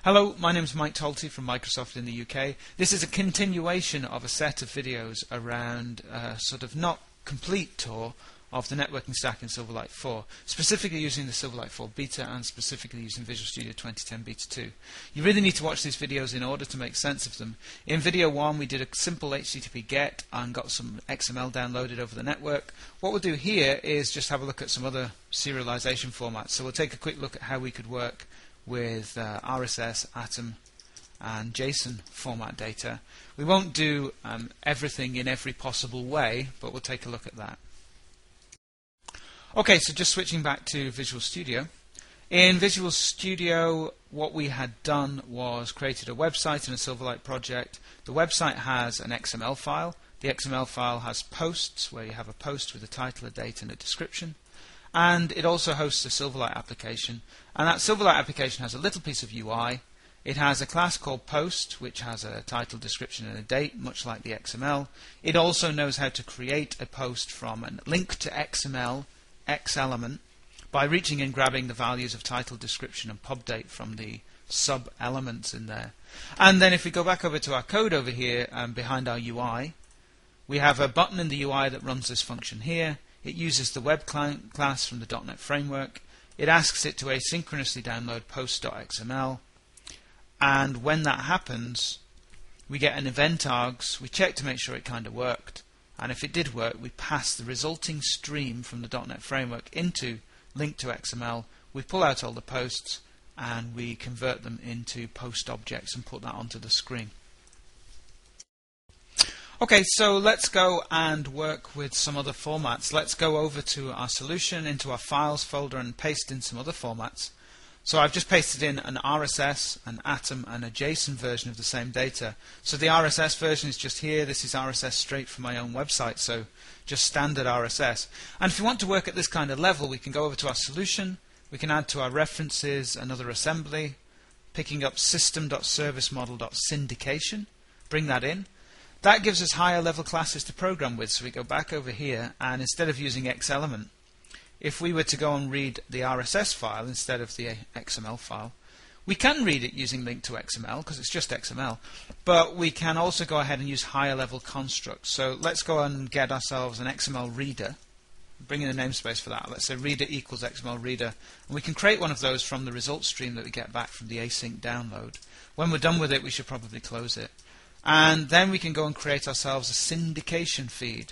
Hello, my name is Mike Talty from Microsoft in the UK. This is a continuation of a set of videos around a sort of not complete tour of the networking stack in Silverlight 4, specifically using the Silverlight 4 beta and specifically using Visual Studio 2010 Beta 2. You really need to watch these videos in order to make sense of them. In video 1 we did a simple HTTP GET and got some XML downloaded over the network. What we'll do here is just have a look at some other serialization formats. So we'll take a quick look at how we could work with RSS, Atom and JSON format data. We won't do everything in every possible way, but we'll take a look at that. Okay, so just switching back to Visual Studio. In Visual Studio, what we had done was created a website in a Silverlight project. The website has an XML file. The XML file has posts, where you have a post with a title, a date and a description. And it also hosts a Silverlight application. And that Silverlight application has a little piece of UI. It has a class called post, which has a title, description, and a date, much like the XML. It also knows how to create a post from a link to XML, X element, by reaching and grabbing the values of title, description, and pub date from the sub elements in there. And then if we go back over to our code over here, behind our UI, we have a button in the UI that runs this function here. It uses the web client class from the .NET framework. It asks it to asynchronously download post.xml. And when that happens, we get an event args. We check to make sure it kind of worked. And if it did work, we pass the resulting stream from the .NET framework into link to XML. We pull out all the posts and we convert them into post objects and put that onto the screen. Okay, so let's go and work with some other formats. Let's go over to our solution, into our files folder, and paste in some other formats. So I've just pasted in an RSS, an Atom, and a JSON version of the same data. So the RSS version is just here. This is RSS straight from my own website, so just standard RSS. And if you want to work at this kind of level, we can go over to our solution. We can add to our references another assembly, picking up system.servicemodel.syndication, bring that in. That gives us higher level classes to program with, so we go back over here, and instead of using XElement, if we were to go and read the RSS file instead of the XML file, we can read it using link to XML because it's just XML, but we can also go ahead and use higher level constructs. So let's go and get ourselves an XML reader, bring in a namespace for that. Let's say reader equals XML reader, and we can create one of those from the results stream that we get back from the async download. When we're done with it, we should probably close it. And then we can go and create ourselves a syndication feed.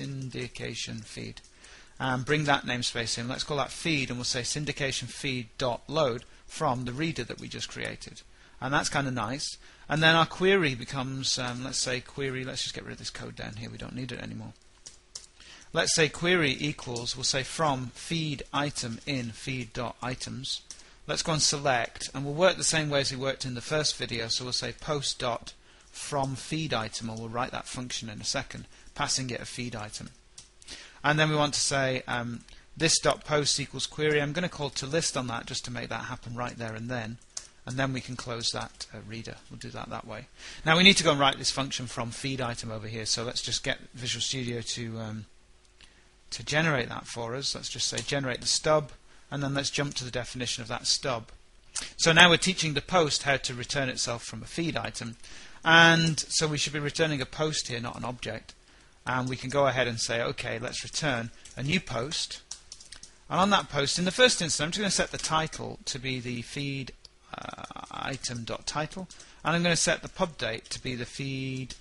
And bring that namespace in. Let's call that feed, and we'll say syndication feed.load from the reader that we just created. And that's kind of nice. And then our query becomes, let's say query, let's just get rid of this code down here, we don't need it anymore. Let's say query equals, we'll say from feed item in feed.items. Let's go and select, and we'll work the same way as we worked in the first video. So we'll say post.from feed item, or we'll write that function in a second, passing it a feed item. And then we want to say this.post equals query. I'm going to call to list on that just to make that happen right there and then we can close that reader. We'll do that way. Now we need to go and write this function from feed item over here. So let's just get Visual Studio to generate that for us. Let's just say generate the stub, and then let's jump to the definition of that stub. So now we're teaching the post how to return itself from a feed item, and so we should be returning a post here, not an object. And we can go ahead and say, okay, let's return a new post. And on that post, in the first instance, I'm just going to set the title to be the feed item.title. And I'm going to set the pub date to be the feed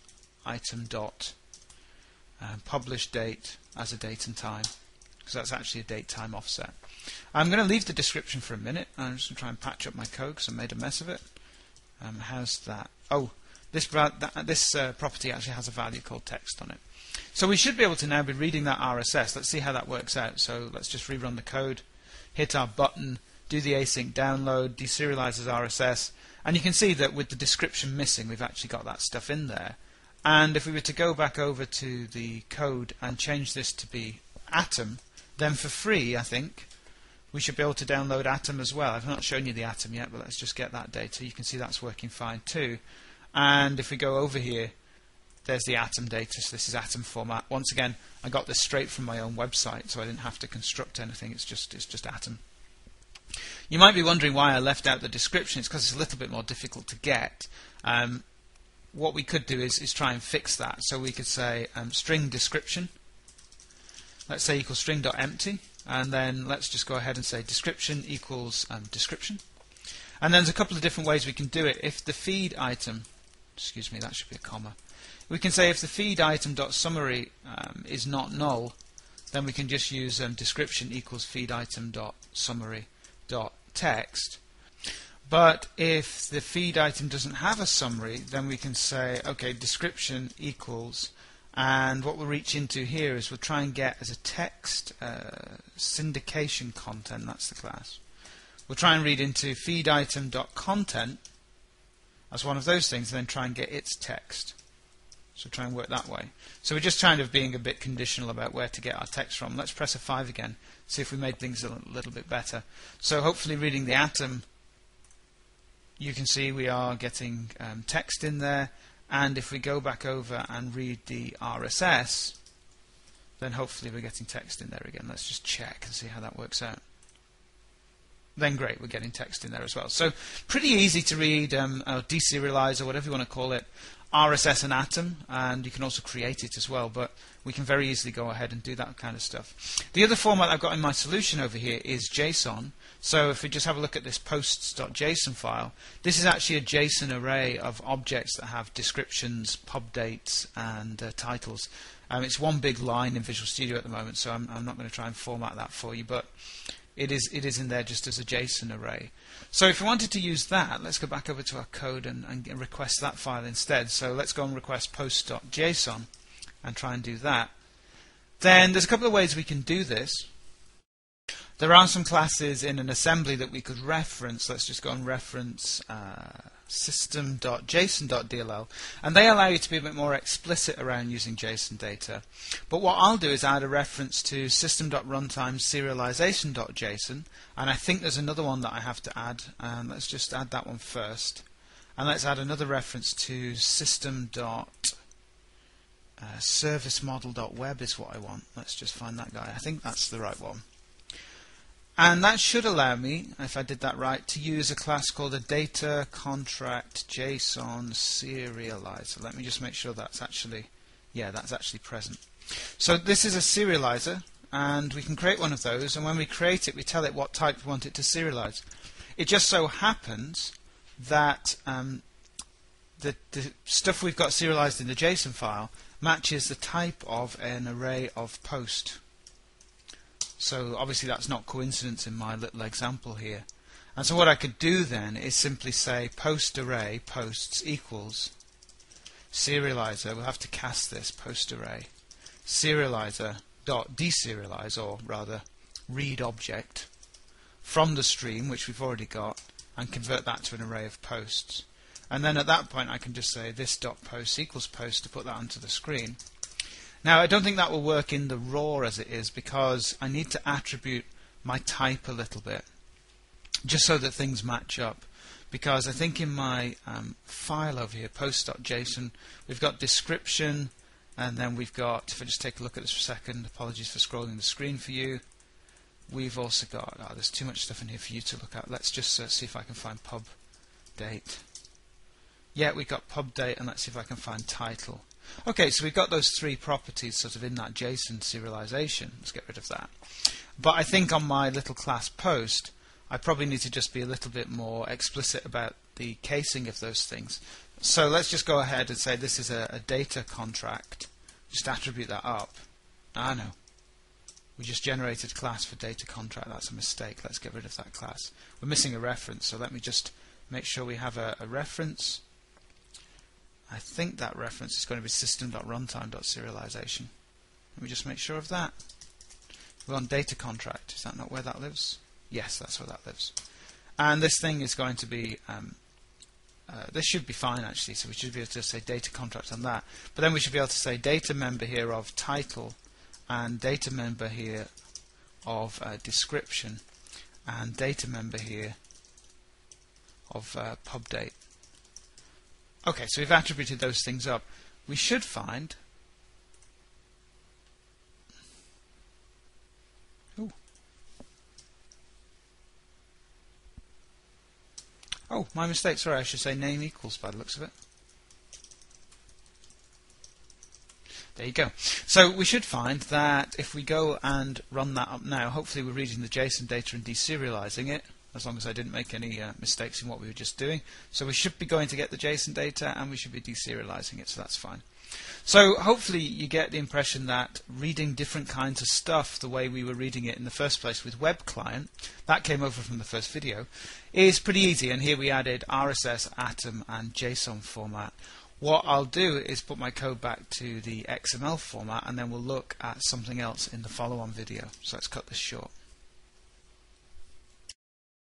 item.publish date as a date and time, because that's actually a date-time offset. I'm going to leave the description for a minute. I'm just going to try and patch up my code because I made a mess of it. How's that? Oh, this property actually has a value called text on it. So we should be able to now be reading that RSS. Let's see how that works out. So let's just rerun the code, hit our button, do the async download, deserializes RSS, and you can see that with the description missing, we've actually got that stuff in there. And if we were to go back over to the code and change this to be Atom, then for free, I think, we should be able to download Atom as well. I've not shown you the Atom yet, but let's just get that data. You can see that's working fine too. And if we go over here, there's the Atom data, so this is Atom format. Once again, I got this straight from my own website, so I didn't have to construct anything. It's just Atom. You might be wondering why I left out the description. It's because it's a little bit more difficult to get. What we could do is try and fix that. So we could say string description, let's say equals string.empty, and then let's just go ahead and say description equals description. And then there's a couple of different ways we can do it. If the feed item, excuse me, that should be a comma. We can say if the feed item.summary is not null, then we can just use description equals feed item.summary.text. But if the feed item doesn't have a summary, then we can say, okay, description equals, and what we'll reach into here is we'll try and get as a text syndication content, that's the class. We'll try and read into feed item.content as one of those things, and then try and get its text. So try and work that way. So we're just kind of being a bit conditional about where to get our text from. Let's press F5 again, see if we made things a little bit better. So hopefully reading the atom, you can see we are getting text in there. And if we go back over and read the RSS, then hopefully we're getting text in there again. Let's just check and see how that works out. Then great, we're getting text in there as well. So pretty easy to read, or deserialize, or whatever you want to call it, RSS and Atom, and you can also create it as well, but we can very easily go ahead and do that kind of stuff. The other format I've got in my solution over here is JSON. So if we just have a look at this posts.json file, this is actually a JSON array of objects that have descriptions, pub dates, and titles. It's one big line in Visual Studio at the moment, so I'm not going to try and format that for you, but it is in there just as a JSON array. So if we wanted to use that, let's go back over to our code and request that file instead. So let's go and request post.json and try and do that. Then there's a couple of ways we can do this. There are some classes in an assembly that we could reference. Let's just go and reference system.json.dll, and they allow you to be a bit more explicit around using JSON data. But what I'll do is add a reference to system.runtime serialization.json, and I think there's another one that I have to add. Let's just add that one first, and let's add another reference to system.servicemodel.web is what I want. Let's just find that guy. I think that's the right one. And that should allow me, if I did that right, to use a class called a data contract JSON serializer. Let me just make sure that's actually, that's actually present. So this is a serializer, and we can create one of those, and when we create it, we tell it what type we want it to serialize. It just so happens that the stuff we've got serialized in the JSON file matches the type of an array of post. So obviously that's not coincidence in my little example here. And so what I could do then is simply say post array posts equals serializer. We'll have to cast this post array serializer dot deserialize, or rather read object from the stream, which we've already got, and convert that to an array of posts. And then at that point I can just say this dot post equals post to put that onto the screen. Now, I don't think that will work in the raw as it is, because I need to attribute my type a little bit, just so that things match up. Because I think in my file over here, post.json, we've got description, and then we've got, if I just take a look at this for a second, apologies for scrolling the screen for you, we've also got, there's too much stuff in here for you to look at. Let's just see if I can find pub date. Yeah, we've got pub date, and let's see if I can find title. Okay, so we've got those three properties sort of in that JSON serialization. Let's get rid of that. But I think on my little class post, I probably need to just be a little bit more explicit about the casing of those things. So let's just go ahead and say this is a data contract. Just attribute that up. No. We just generated a class for data contract. That's a mistake. Let's get rid of that class. We're missing a reference, so let me just make sure we have a reference. I think that reference is going to be system.runtime.serialization. Let me just make sure of that. We're on data contract. Is that not where that lives? Yes, that's where that lives. And this thing is going to be, this should be fine actually, so we should be able to say data contract on that. But then we should be able to say data member here of title, and data member here of description, and data member here of pub date. Okay, so we've attributed those things up. We should find Oh, my mistake. Sorry, I should say name equals by the looks of it. There you go. So we should find that if we go and run that up now, hopefully we're reading the JSON data and deserializing it, as long as I didn't make any mistakes in what we were just doing. So we should be going to get the JSON data and we should be deserializing it, so that's fine. So hopefully you get the impression that reading different kinds of stuff the way we were reading it in the first place with Web Client, that came over from the first video, is pretty easy. And here we added RSS, Atom and JSON format. What I'll do is put my code back to the XML format and then we'll look at something else in the follow-on video. So let's cut this short.